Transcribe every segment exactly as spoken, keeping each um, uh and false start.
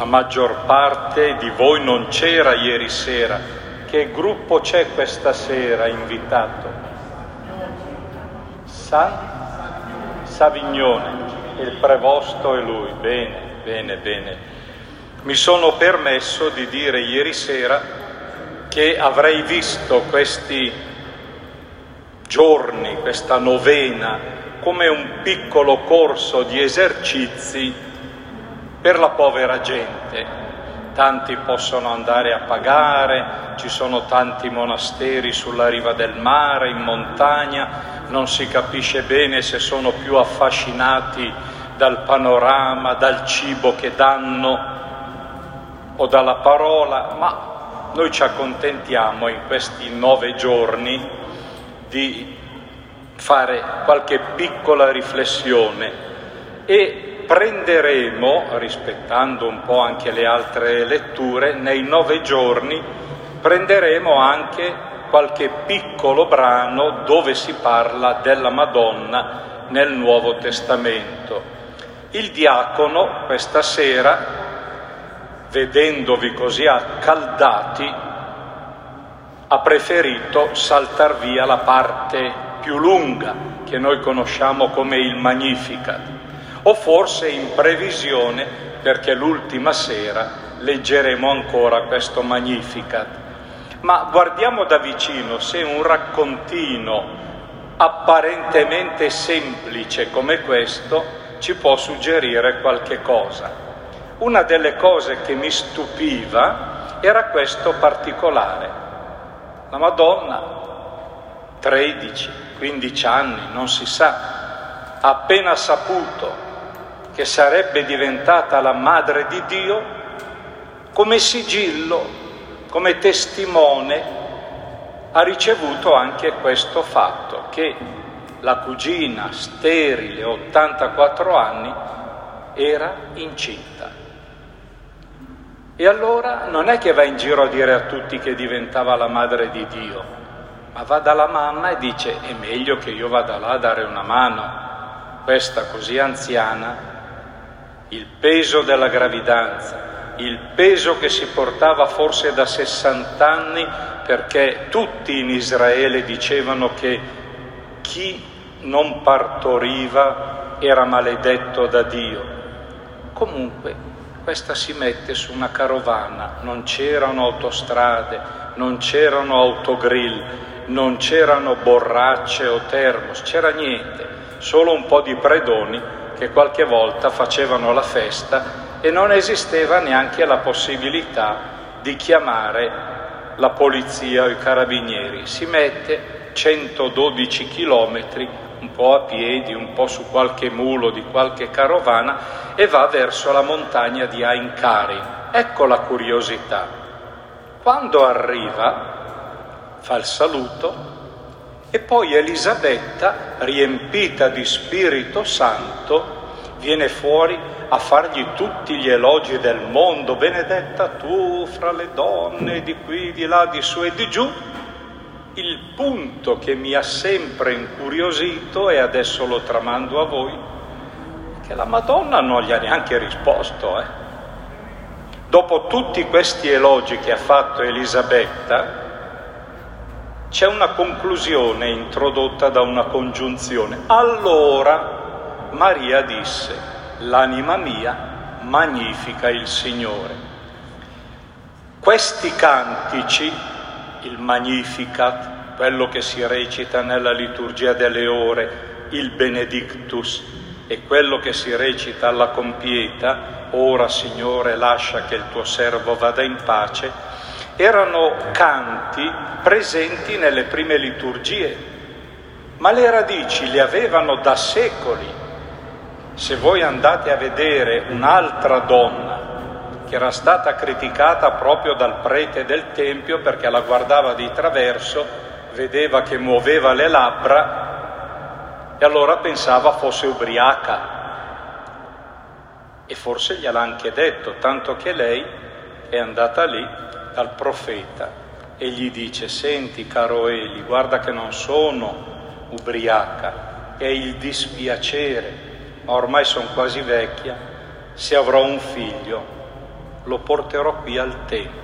la maggior parte di voi non c'era ieri sera. Che gruppo c'è questa sera invitato? San Savignone, il prevosto è lui. Bene, bene, bene. Mi sono permesso di dire ieri sera che avrei visto questi giorni, questa novena, come un piccolo corso di esercizi per la povera gente. Tanti possono andare a pagare, ci sono tanti monasteri sulla riva del mare, in montagna, non si capisce bene se sono più affascinati dal panorama, dal cibo che danno o dalla parola, ma noi ci accontentiamo in questi nove giorni di fare qualche piccola riflessione e prenderemo, rispettando un po' anche le altre letture, nei nove giorni prenderemo anche qualche piccolo brano dove si parla della Madonna nel Nuovo Testamento. Il diacono questa sera, vedendovi così accaldati, ha preferito saltar via la parte più lunga che noi conosciamo come il Magnificat, o forse in previsione perché l'ultima sera leggeremo ancora questo Magnificat. Ma guardiamo da vicino se un raccontino apparentemente semplice come questo ci può suggerire qualche cosa. Una delle cose che mi stupiva era questo particolare. La Madonna, tredici quindici anni, non si sa, ha appena saputo che sarebbe diventata la Madre di Dio, come sigillo, come testimone, ha ricevuto anche questo fatto, che la cugina sterile, ottantaquattro anni, era incinta. E allora non è che va in giro a dire a tutti che diventava la Madre di Dio, ma va dalla mamma e dice: è meglio che io vada là a dare una mano. Questa così anziana, il peso della gravidanza, il peso che si portava forse da sessanta anni, perché tutti in Israele dicevano che chi non partoriva era maledetto da Dio. Comunque questa si mette su una carovana, non c'erano autostrade, non c'erano autogrill, non c'erano borracce o termos, c'era niente, solo un po' di predoni che qualche volta facevano la festa e non esisteva neanche la possibilità di chiamare la polizia o i carabinieri. Si mette centododici chilometri, un po' a piedi, un po' su qualche mulo di qualche carovana, e va verso la montagna di Ein Karim. Ecco la curiosità. Quando arriva, fa il saluto, e poi Elisabetta, riempita di Spirito Santo, viene fuori a fargli tutti gli elogi del mondo. Benedetta tu fra le donne, di qui, di là, di su e di giù. Il punto che mi ha sempre incuriosito, e adesso lo tramando a voi, è che la Madonna non gli ha neanche risposto. Eh. Dopo tutti questi elogi che ha fatto Elisabetta, c'è una conclusione introdotta da una congiunzione. Allora Maria disse: l'anima mia magnifica il Signore. Questi cantici, il Magnificat, quello che si recita nella liturgia delle ore, il Benedictus, e quello che si recita alla compieta, ora Signore lascia che il tuo servo vada in pace, erano canti presenti nelle prime liturgie, ma le radici le avevano da secoli. Se voi andate a vedere un'altra donna che era stata criticata proprio dal prete del Tempio perché la guardava di traverso, vedeva che muoveva le labbra e allora pensava fosse ubriaca, e forse gliel'ha anche detto, tanto che lei è andata lì dal profeta e gli dice: senti caro Eli, guarda che non sono ubriaca, è il dispiacere, ma ormai sono quasi vecchia, se avrò un figlio lo porterò qui al Tempio.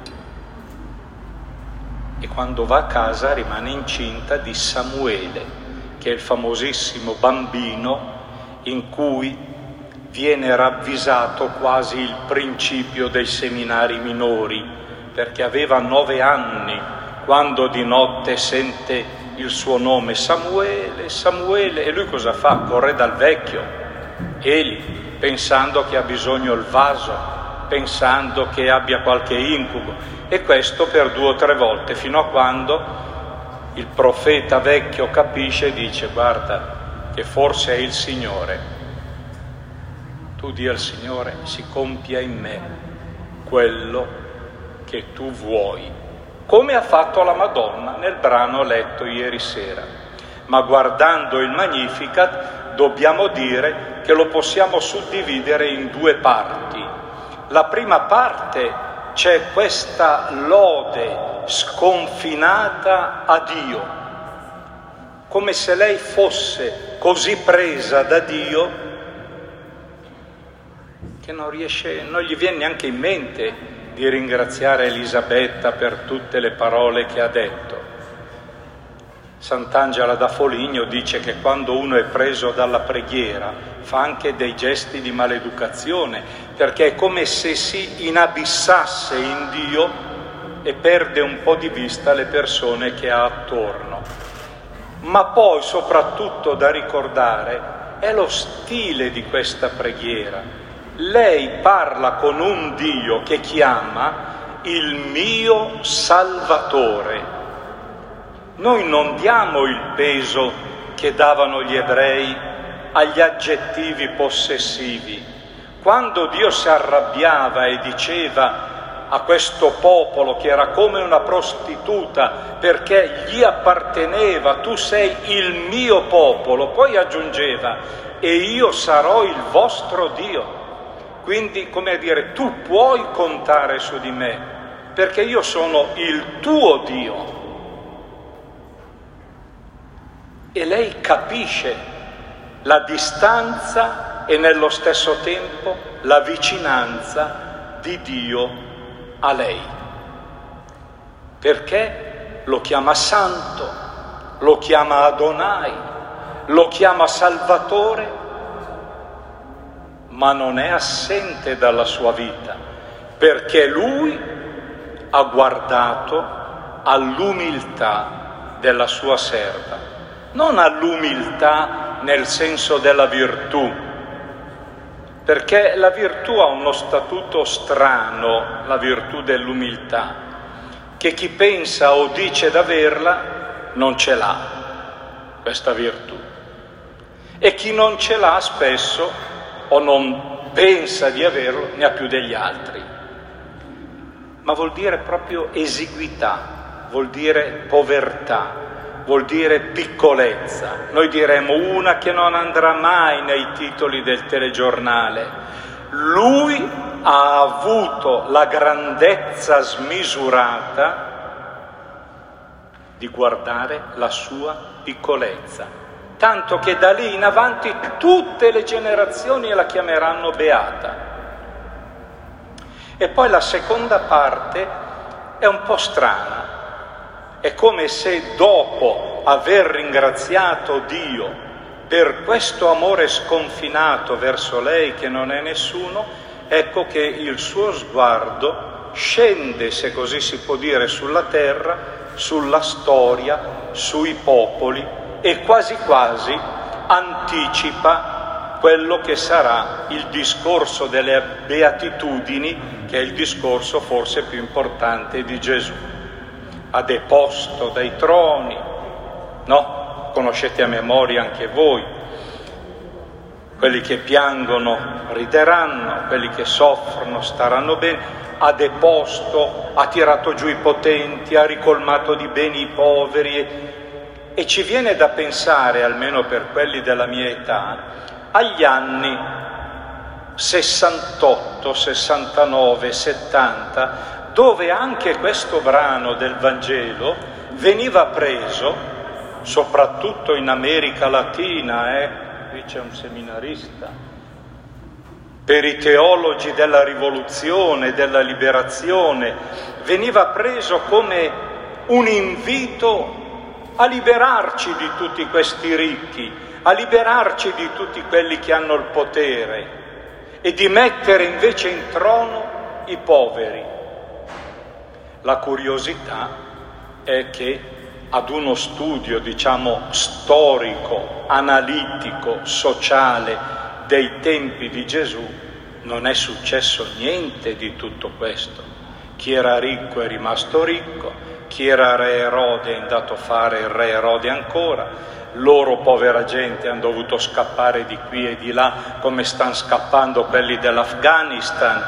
E quando va a casa rimane incinta di Samuele, che è il famosissimo bambino in cui viene ravvisato quasi il principio dei seminari minori, perché aveva nove anni quando di notte sente il suo nome, Samuele, Samuele, e lui cosa fa? Corre dal vecchio, Eli, pensando che ha bisogno il vaso, pensando che abbia qualche incubo, e questo per due o tre volte, fino a quando il profeta vecchio capisce e dice: guarda che forse è il Signore. Tu di al Signore: si compia in me quello che tu vuoi, come ha fatto la Madonna nel brano letto ieri sera. Ma guardando il Magnificat dobbiamo dire che lo possiamo suddividere in due parti. La prima parte c'è questa lode sconfinata a Dio, come se lei fosse così presa da Dio che non riesce, non gli viene neanche in mente di ringraziare Elisabetta per tutte le parole che ha detto. Sant'Angela da Foligno dice che quando uno è preso dalla preghiera fa anche dei gesti di maleducazione, perché è come se si inabissasse in Dio e perde un po' di vista le persone che ha attorno. Ma poi soprattutto da ricordare è lo stile di questa preghiera. Lei parla con un Dio che chiama il mio Salvatore. Noi non diamo il peso che davano gli ebrei agli aggettivi possessivi. Quando Dio si arrabbiava e diceva a questo popolo che era come una prostituta perché gli apparteneva, tu sei il mio popolo, poi aggiungeva: e io sarò il vostro Dio. Quindi, come a dire, tu puoi contare su di me perché io sono il tuo Dio. E lei capisce la distanza e nello stesso tempo la vicinanza di Dio a lei, perché lo chiama Santo, lo chiama Adonai, lo chiama Salvatore, ma non è assente dalla sua vita, perché lui ha guardato all'umiltà della sua serva. Non all'umiltà nel senso della virtù, perché la virtù ha uno statuto strano, la virtù dell'umiltà, che chi pensa o dice d'averla non ce l'ha, questa virtù. E chi non ce l'ha spesso, o non pensa di averlo, ne ha più degli altri. Ma vuol dire proprio esiguità, vuol dire povertà, vuol dire piccolezza. Noi diremo una che non andrà mai nei titoli del telegiornale. Lui ha avuto la grandezza smisurata di guardare la sua piccolezza, tanto che da lì in avanti tutte le generazioni la chiameranno beata. E poi la seconda parte è un po' strana. È come se dopo aver ringraziato Dio per questo amore sconfinato verso lei che non è nessuno, ecco che il suo sguardo scende, se così si può dire, sulla terra, sulla storia, sui popoli e quasi quasi anticipa quello che sarà il discorso delle beatitudini, che è il discorso forse più importante di Gesù. Ha deposto dai troni, no? Conoscete a memoria anche voi. Quelli che piangono rideranno, quelli che soffrono staranno bene. Ha deposto, ha tirato giù i potenti, ha ricolmato di beni i poveri. E, e ci viene da pensare, almeno per quelli della mia età, agli anni sessantotto, sessantanove, settanta, dove anche questo brano del Vangelo veniva preso, soprattutto in America Latina, eh? Qui c'è un seminarista, per i teologi della rivoluzione, della liberazione, veniva preso come un invito a liberarci di tutti questi ricchi, a liberarci di tutti quelli che hanno il potere e di mettere invece in trono i poveri. La curiosità è che ad uno studio, diciamo, storico, analitico, sociale dei tempi di Gesù non è successo niente di tutto questo. Chi era ricco è rimasto ricco, chi era re Erode è andato a fare il re Erode ancora, loro povera gente hanno dovuto scappare di qui e di là come stanno scappando quelli dell'Afghanistan,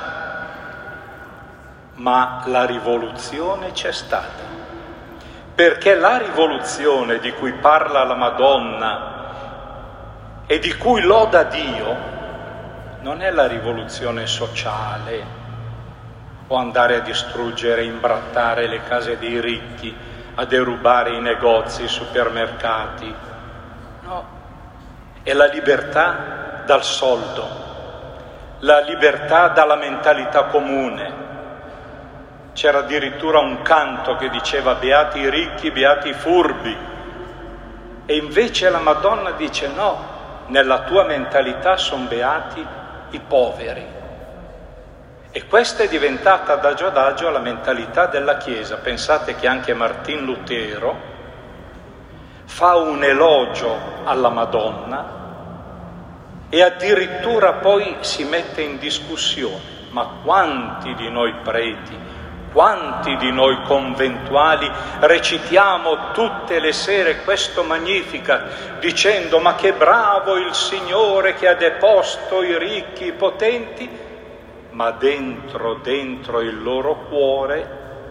ma la rivoluzione c'è stata, perché la rivoluzione di cui parla la Madonna e di cui loda Dio non è la rivoluzione sociale o andare a distruggere, imbrattare le case dei ricchi, a derubare i negozi, i supermercati. No, è la libertà dal soldo, la libertà dalla mentalità comune. C'era addirittura un canto che diceva beati i ricchi, beati i furbi, e invece la Madonna dice no, nella tua mentalità sono beati i poveri. E questa è diventata adagio adagio la mentalità della Chiesa. Pensate che anche Martin Lutero fa un elogio alla Madonna e addirittura poi si mette in discussione. Ma quanti di noi preti, quanti di noi conventuali recitiamo tutte le sere questo Magnificat dicendo ma che bravo il Signore che ha deposto i ricchi, i potenti, ma dentro, dentro il loro cuore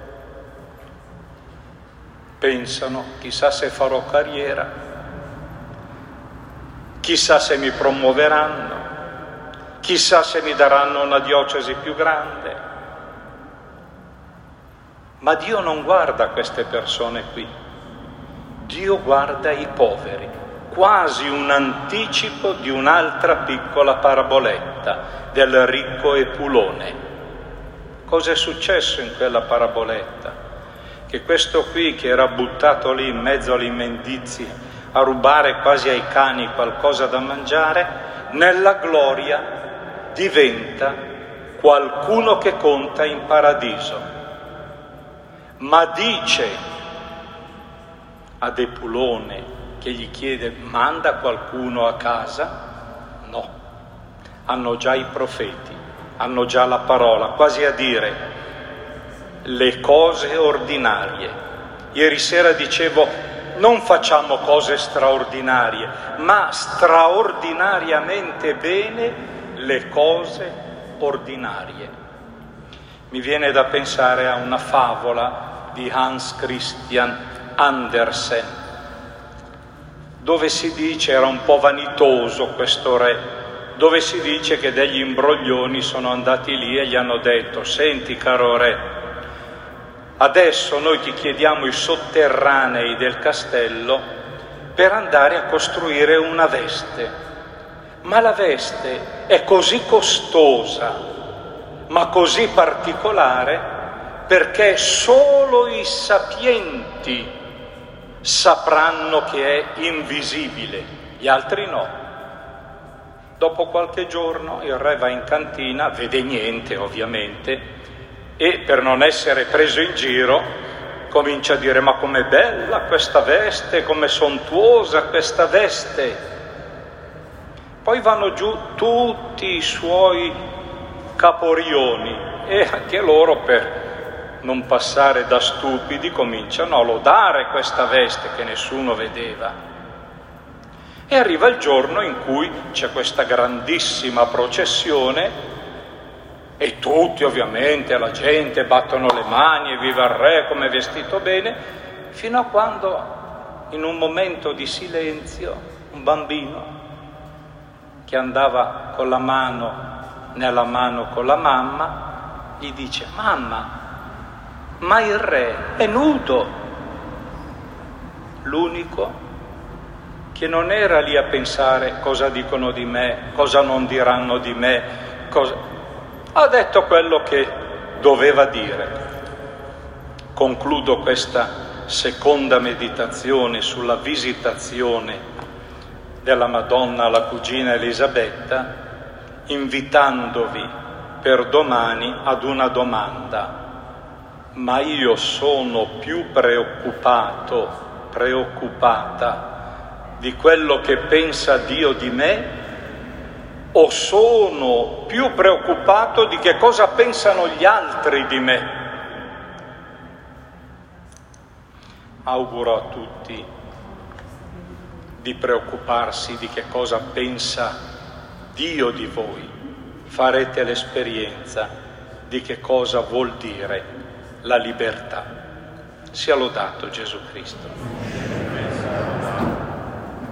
pensano chissà se farò carriera, chissà se mi promuoveranno, chissà se mi daranno una diocesi più grande. Ma Dio non guarda queste persone qui, Dio guarda i poveri, quasi un anticipo di un'altra piccola paraboletta del ricco Epulone. Cosa è successo in quella paraboletta? Che questo qui che era buttato lì in mezzo agli immendizi a rubare quasi ai cani qualcosa da mangiare, nella gloria diventa qualcuno che conta in paradiso. Ma dice ad Epulone che gli chiede manda qualcuno a casa? No, hanno già i profeti, hanno già la parola, quasi a dire le cose ordinarie. Ieri sera dicevo non facciamo cose straordinarie, ma straordinariamente bene le cose ordinarie. Mi viene da pensare a una favola di Hans Christian Andersen, dove si dice, era un po' vanitoso questo re, dove si dice che degli imbroglioni sono andati lì e gli hanno detto senti caro re, adesso noi ti chiediamo i sotterranei del castello per andare a costruire una veste, ma la veste è così costosa, ma così particolare, perché solo i sapienti sapranno che è invisibile, gli altri no. Dopo qualche giorno il re va in cantina, vede niente ovviamente, e per non essere preso in giro comincia a dire ma com'è bella questa veste, com'è sontuosa questa veste. Poi vanno giù tutti i suoi caporioni e anche loro per non passare da stupidi cominciano a lodare questa veste che nessuno vedeva. E arriva il giorno in cui c'è questa grandissima processione e tutti ovviamente, la gente, battono le mani e viva il re come è vestito bene, fino a quando in un momento di silenzio un bambino che andava con la mano nella mano con la mamma gli dice mamma, ma il re è nudo. L'unico che non era lì a pensare cosa dicono di me, cosa non diranno di me, cosa? Ha detto quello che doveva dire. Concludo questa seconda meditazione sulla visitazione della Madonna alla cugina Elisabetta, invitandovi per domani ad una domanda. Ma io sono più preoccupato, preoccupata di quello che pensa Dio di me, o sono più preoccupato di che cosa pensano gli altri di me? Auguro a tutti di preoccuparsi di che cosa pensa Dio di voi. Farete l'esperienza di che cosa vuol dire la libertà. Sia lodato Gesù Cristo.